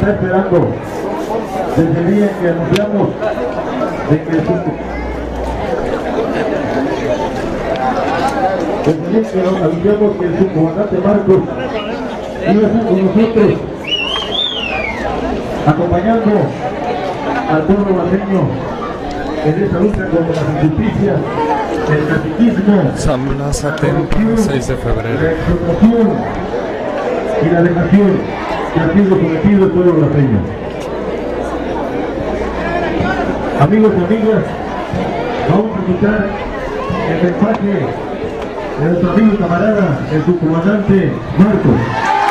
está esperando desde el día en que anunciamos de que el subcomandante Marcos iba a estar con nosotros acompañando al pueblo baseño en esta lucha contra las injusticias, el caciquismo, San Blas Atempa, 6 de febrero. la explotación y la dejación que ha sido sometido el pueblo baseño. Amigos y amigas, vamos a escuchar el mensaje de nuestro amigo y camarada, el subcomandante Marcos.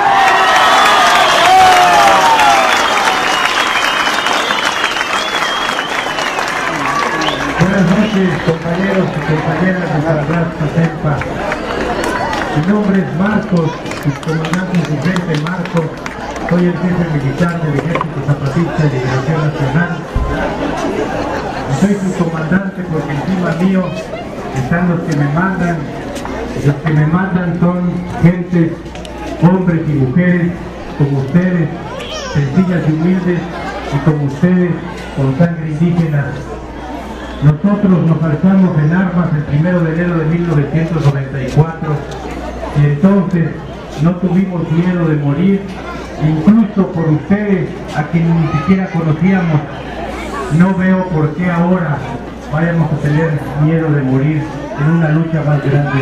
Buenas noches, compañeros y compañeras de San Blas Atempa. Mi nombre es Marcos, subcomandante Vicente Marcos. Soy el jefe militar del Ejército Zapatista de Liberación Nacional. Soy subcomandante porque encima mío están los que me mandan. Los que me mandan son gentes, hombres y mujeres como ustedes, sencillas y humildes, y como ustedes, con sangre indígena. Nosotros nos alzamos en armas el 1 de enero de 1994 y entonces no tuvimos miedo de morir, incluso por ustedes, a quienes ni siquiera conocíamos. No veo por qué ahora vayamos a tener miedo de morir en una lucha más grande.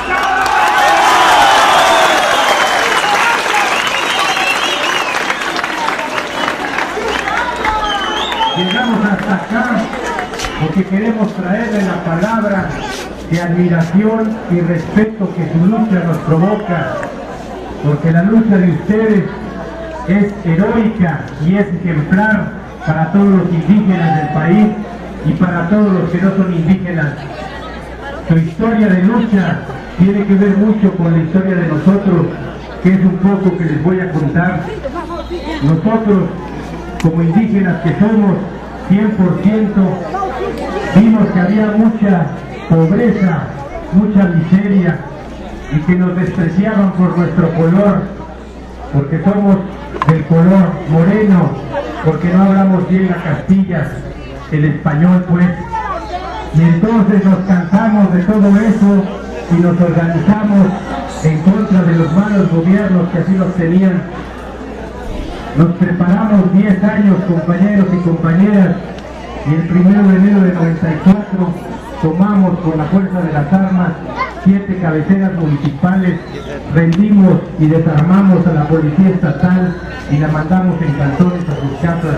Llegamos hasta acá porque queremos traerle la palabra de admiración y respeto que su lucha nos provoca, porque la lucha de ustedes es heroica y es ejemplar para todos los indígenas del país y para todos los que no son indígenas. Su historia de lucha tiene que ver mucho con la historia de nosotros, que es un poco que les voy a contar. Nosotros, como indígenas que somos 100%, vimos que había mucha pobreza, mucha miseria y que nos despreciaban por nuestro color, porque somos del color moreno, porque no hablamos bien la castilla, el español pues. Y entonces nos cansamos de todo eso y nos organizamos en contra de los malos gobiernos que así nos tenían. Nos preparamos 10 años, compañeros y compañeras, y el 1 de enero de 94 tomamos con la fuerza de las armas 7 cabeceras municipales, rendimos y desarmamos a la policía estatal y la mandamos en cantones a sus casas.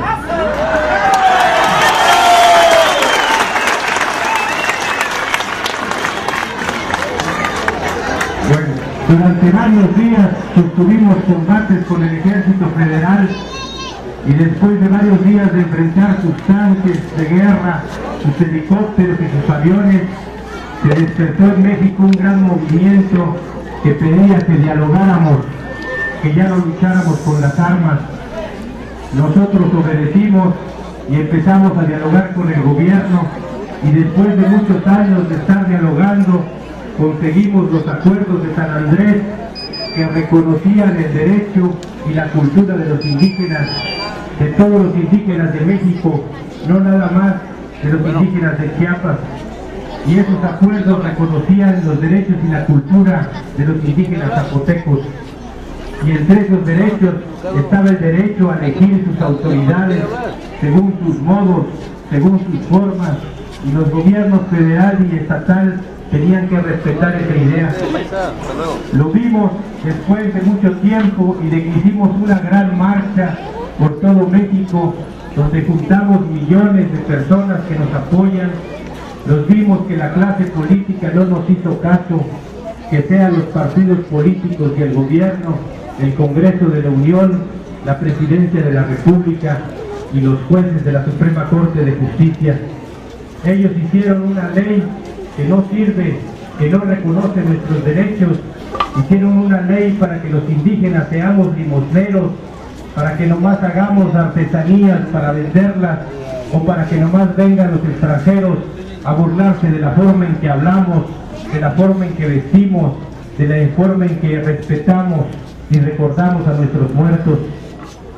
Bueno, durante varios días sostuvimos combates con el Ejército Federal y después de varios días de enfrentar sus tanques de guerra, sus helicópteros y sus aviones, se despertó en México un gran movimiento que pedía que dialogáramos, que ya no lucháramos con las armas. Nosotros obedecimos y empezamos a dialogar con el gobierno, y después de muchos años de estar dialogando, conseguimos los acuerdos de San Andrés que reconocían el derecho y la cultura de los indígenas, de todos los indígenas de México, no nada más de los indígenas de Chiapas. Y esos acuerdos reconocían los derechos y la cultura de los indígenas zapotecos. Y entre esos derechos estaba el derecho a elegir sus autoridades según sus modos, según sus formas, y los gobiernos federal y estatal tenían que respetar esa idea. Lo vimos después de mucho tiempo y de que hicimos una gran marcha por todo México, donde juntamos millones de personas que nos apoyan. Los vimos que la clase política no nos hizo caso, que sean los partidos políticos y el gobierno, el Congreso de la Unión, la Presidencia de la República y los jueces de la Suprema Corte de Justicia. Ellos hicieron una ley que no sirve, que no reconoce nuestros derechos. Hicieron una ley para que los indígenas seamos limosneros, para que nomás hagamos artesanías para venderlas, o para que nomás vengan los extranjeros a burlarse de la forma en que hablamos, de la forma en que vestimos, de la forma en que respetamos y recordamos a nuestros muertos.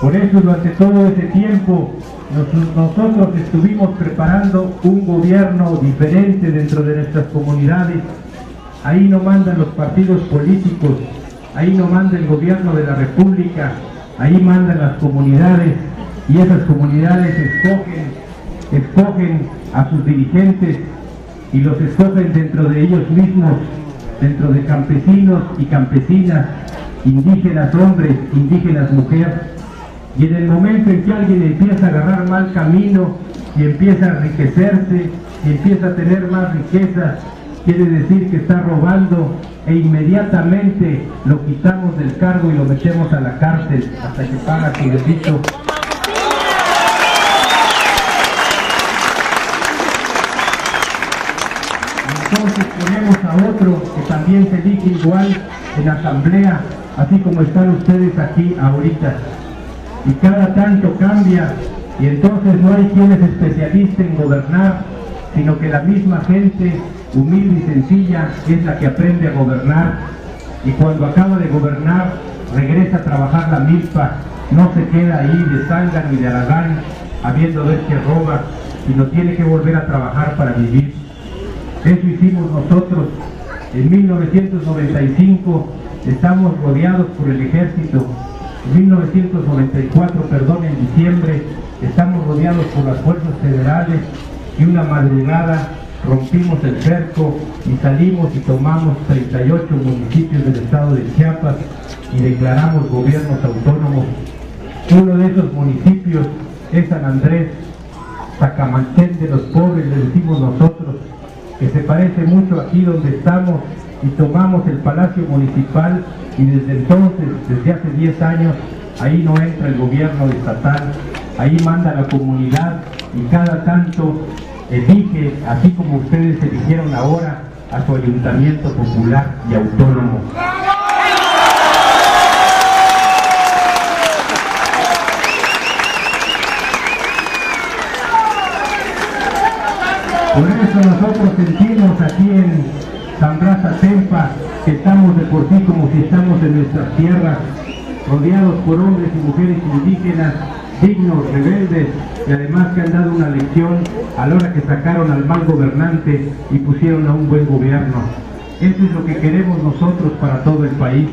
Por eso durante todo ese tiempo nosotros estuvimos preparando un gobierno diferente dentro de nuestras comunidades. Ahí no mandan los partidos políticos, ahí no manda el gobierno de la República, ahí mandan las comunidades, y esas comunidades escogen a sus dirigentes y los escogen dentro de ellos mismos, dentro de campesinos y campesinas, indígenas hombres, indígenas mujeres. Y en el momento en que alguien empieza a agarrar mal camino y empieza a enriquecerse y empieza a tener más riquezas, quiere decir que está robando, e inmediatamente lo quitamos del cargo y lo metemos a la cárcel hasta que paga su delito. Entonces ponemos a otro que también se elige igual en asamblea, así como están ustedes aquí ahorita. Y cada tanto cambia, y entonces no hay quien es especialista en gobernar, sino que la misma gente humilde y sencilla es la que aprende a gobernar, y cuando acaba de gobernar regresa a trabajar la milpa, no se queda ahí de zángano ni de aragán habiendo ver que roba, sino tiene que volver a trabajar para vivir. Eso hicimos nosotros. En 1995 estamos rodeados por el ejército. En 1994, en diciembre, estamos rodeados por las fuerzas federales, y una madrugada rompimos el cerco y salimos y tomamos 38 municipios del estado de Chiapas y declaramos gobiernos autónomos. Uno de esos municipios es San Andrés, Tacamanchén de los pobres, le decimos nosotros, que se parece mucho aquí donde estamos, y tomamos el Palacio Municipal, y desde entonces, desde hace 10 años, ahí no entra el gobierno estatal, ahí manda la comunidad, y cada tanto elige, así como ustedes eligieron ahora, a su ayuntamiento popular y autónomo. Por eso nosotros sentimos aquí en San Blas Atempa que estamos de por sí como si estamos en nuestras tierras, rodeados por hombres y mujeres indígenas, dignos, rebeldes, y además que han dado una lección a la hora que sacaron al mal gobernante y pusieron a un buen gobierno. Eso es lo que queremos nosotros para todo el país.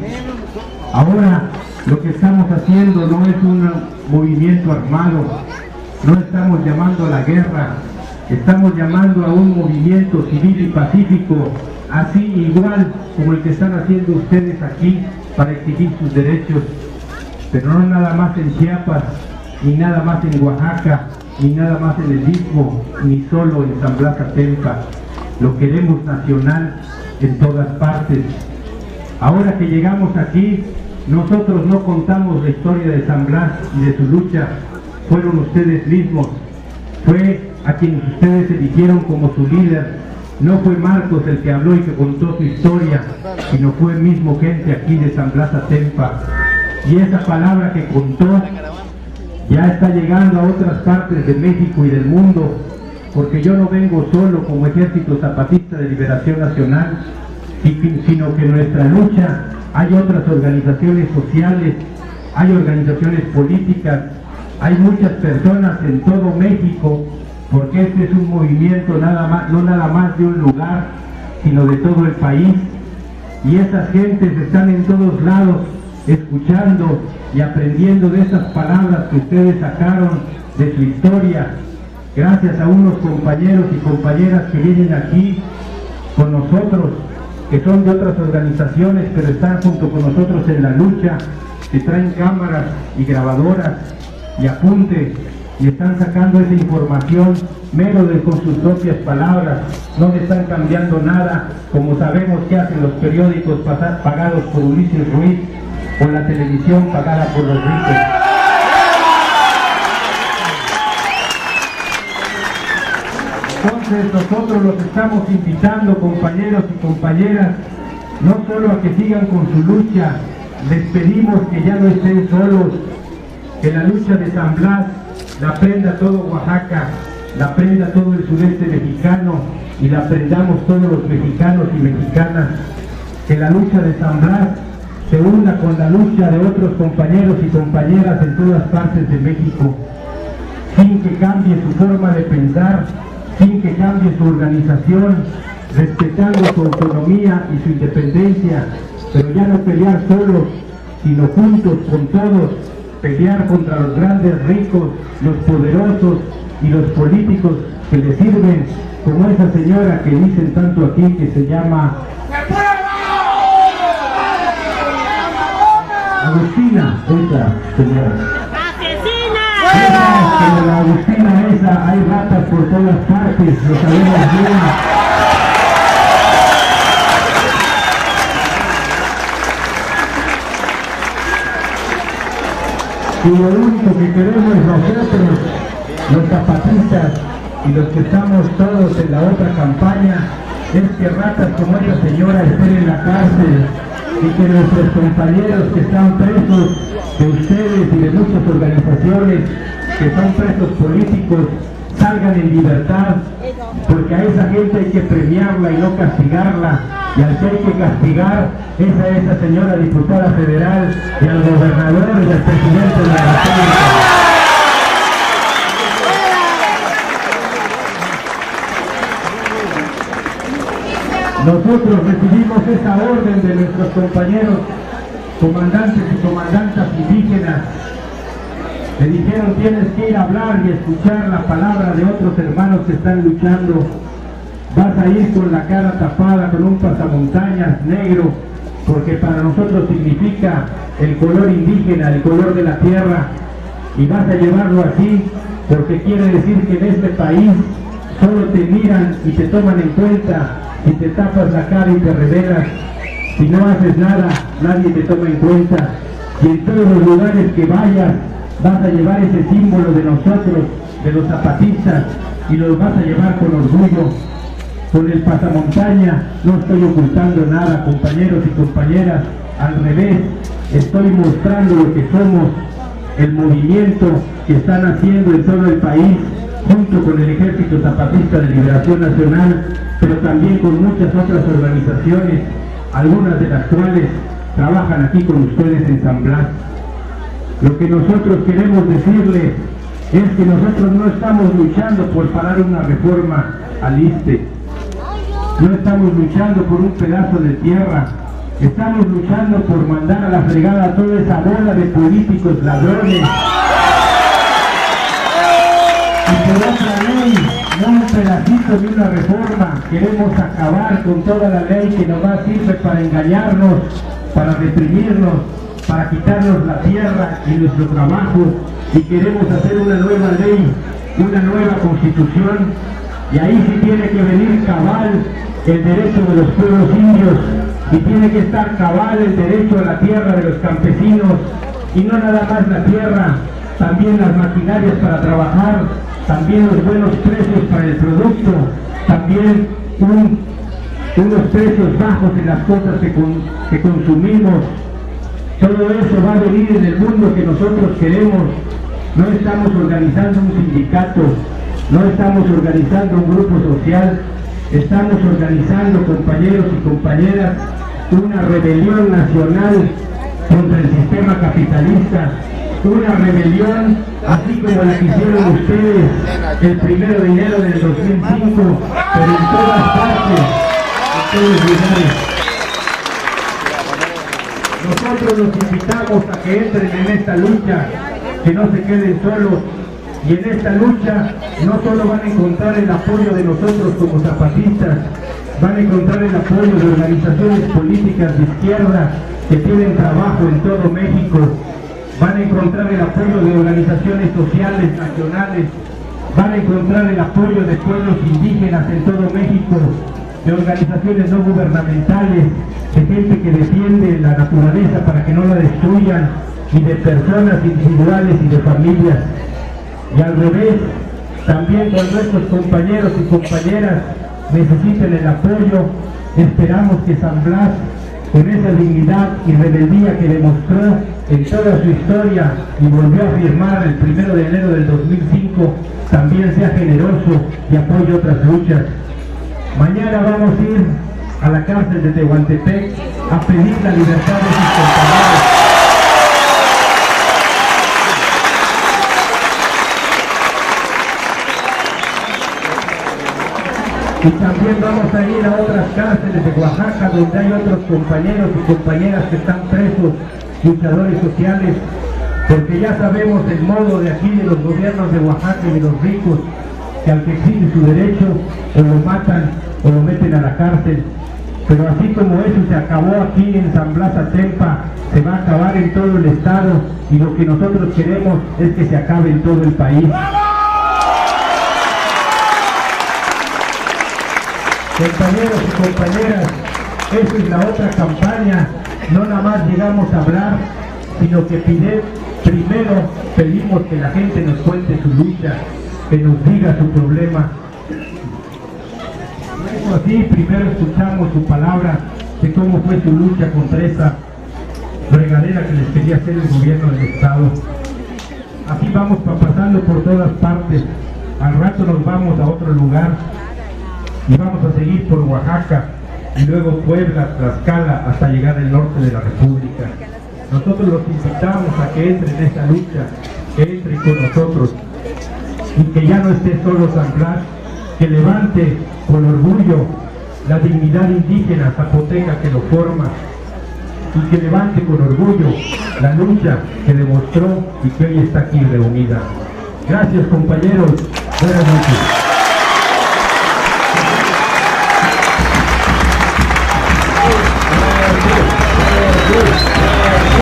Ahora lo que estamos haciendo no es un movimiento armado, no estamos llamando a la guerra, estamos llamando a un movimiento civil y pacífico, así igual como el que están haciendo ustedes aquí para exigir sus derechos, pero no nada más en Chiapas, ni nada más en Oaxaca, ni nada más en el Istmo, ni solo en San Blas Atempa. Lo queremos nacional en todas partes. Ahora que llegamos aquí, nosotros no contamos la historia de San Blas y de su lucha, fueron ustedes mismos, fue a quienes ustedes eligieron como su líder. No fue Marcos el que habló y que contó su historia, sino fue mismo gente aquí de San Blas Atempa. Y esa palabra que contó ya está llegando a otras partes de México y del mundo, porque yo no vengo solo como Ejército Zapatista de Liberación Nacional, sino que en nuestra lucha hay otras organizaciones sociales, hay organizaciones políticas, hay muchas personas en todo México, porque este es un movimiento no nada más de un lugar, sino de todo el país, y esas gentes están en todos lados escuchando y aprendiendo de esas palabras que ustedes sacaron de su historia, gracias a unos compañeros y compañeras que vienen aquí con nosotros, que son de otras organizaciones, pero están junto con nosotros en la lucha, que traen cámaras y grabadoras y apuntes, y están sacando esa información mero con sus propias palabras, no le están cambiando nada, como sabemos que hacen los periódicos pagados por Ulises Ruiz, o la televisión pagada por los ricos. Entonces nosotros los estamos invitando, compañeros y compañeras, no solo a que sigan con su lucha, les pedimos que ya no estén solos, que la lucha de San Blas la aprenda todo Oaxaca, la aprenda todo el sureste mexicano y la aprendamos todos los mexicanos y mexicanas, que la lucha de San Blas se una con la lucha de otros compañeros y compañeras en todas partes de México, sin que cambie su forma de pensar, sin que cambie su organización, respetando su autonomía y su independencia, pero ya no pelear solos, sino juntos con todos, pelear contra los grandes ricos, los poderosos y los políticos que le sirven, como esa señora que dicen tanto aquí que se llama Agustina, esa señora. Como la Agustina esa, hay ratas por todas partes, lo sabemos bien. Y lo único que queremos nosotros, los zapatistas y los que estamos todos en la otra campaña, es que ratas como esa señora estén en la cárcel y que nuestros compañeros que están presos, de ustedes y de muchas organizaciones que son presos políticos, salgan en libertad, porque a esa gente hay que premiarla y no castigarla, y al que hay que castigar es a esa señora diputada federal y al gobernador y al presidente de la República. Nosotros recibimos esa orden de nuestros compañeros comandantes y comandantas indígenas. Le dijeron: tienes que ir a hablar y escuchar la palabra de otros hermanos que están luchando. Vas a ir con la cara tapada, con un pasamontañas negro, porque para nosotros significa el color indígena, el color de la tierra, y vas a llevarlo así, porque quiere decir que en este país solo te miran y te toman en cuenta si te tapas la cara y te revelas. Si no haces nada, nadie te toma en cuenta, y en todos los lugares que vayas vas a llevar ese símbolo de nosotros, de los zapatistas, y los vas a llevar con orgullo. Con el pasamontaña no estoy ocultando nada, compañeros y compañeras, al revés, estoy mostrando lo que somos, el movimiento que están haciendo en todo el país, junto con el Ejército Zapatista de Liberación Nacional, pero también con muchas otras organizaciones, algunas de las cuales trabajan aquí con ustedes en San Blas. Lo que nosotros queremos decirles es que nosotros no estamos luchando por parar una reforma al ISSSTE, no estamos luchando por un pedazo de tierra, estamos luchando por mandar a la fregada a toda esa bola de políticos ladrones. Y por otra ley, no un pedacito de una reforma, queremos acabar con toda la ley que nomás sirve para engañarnos, para reprimirnos, para quitarnos la tierra y nuestro trabajo, y queremos hacer una nueva ley, una nueva constitución, y ahí sí tiene que venir cabal el derecho de los pueblos indios, y tiene que estar cabal el derecho a la tierra de los campesinos, y no nada más la tierra, también las maquinarias para trabajar, también los buenos precios para el producto, también unos precios bajos en las cosas que consumimos. Todo eso va a venir en el mundo que nosotros queremos. No estamos organizando un sindicato, no estamos organizando un grupo social, estamos organizando, compañeros y compañeras, una rebelión nacional contra el sistema capitalista, una rebelión así como la que hicieron ustedes el 1 de enero del 2005, pero en todas partes, en todos los lugares. Nosotros los invitamos a que entren en esta lucha, que no se queden solos, y en esta lucha no solo van a encontrar el apoyo de nosotros como zapatistas, van a encontrar el apoyo de organizaciones políticas de izquierda que tienen trabajo en todo México, van a encontrar el apoyo de organizaciones sociales nacionales, van a encontrar el apoyo de pueblos indígenas en todo México, de organizaciones no gubernamentales, de gente que defiende la naturaleza para que no la destruyan, y de personas individuales y de familias. Y al revés, también cuando nuestros compañeros y compañeras necesiten el apoyo, esperamos que San Blas, con esa dignidad y rebeldía que demostró en toda su historia y volvió a firmar el 1 de enero del 2005, también sea generoso y apoye otras luchas. Mañana vamos a ir a la cárcel de Tehuantepec a pedir la libertad de sus compañeros. Y también vamos a ir a otras cárceles de Oaxaca donde hay otros compañeros y compañeras que están presos, luchadores sociales, porque ya sabemos el modo de aquí de los gobiernos de Oaxaca y de los ricos, que al que exige su derecho o lo matan o lo meten a la cárcel. Pero así como eso se acabó aquí en San Blas Atempa, se va a acabar en todo el estado, y lo que nosotros queremos es que se acabe en todo el país. Compañeros y compañeras, esa es la otra campaña. No nada más llegamos a hablar, sino que primero pedimos que la gente nos cuente su lucha, que nos diga su problema. Luego así, primero escuchamos su palabra de cómo fue su lucha contra esa regadera que les quería hacer el gobierno del estado. Así vamos pasando por todas partes. Al rato nos vamos a otro lugar y vamos a seguir por Oaxaca y luego Puebla, Tlaxcala, hasta llegar al norte de la República. Nosotros los invitamos a que entren en esta lucha, que entren con nosotros y que ya no esté solo San Blas, que levante con orgullo la dignidad indígena zapoteca que lo forma y que levante con orgullo la lucha que demostró y que hoy está aquí reunida. Gracias, compañeros, buenas noches.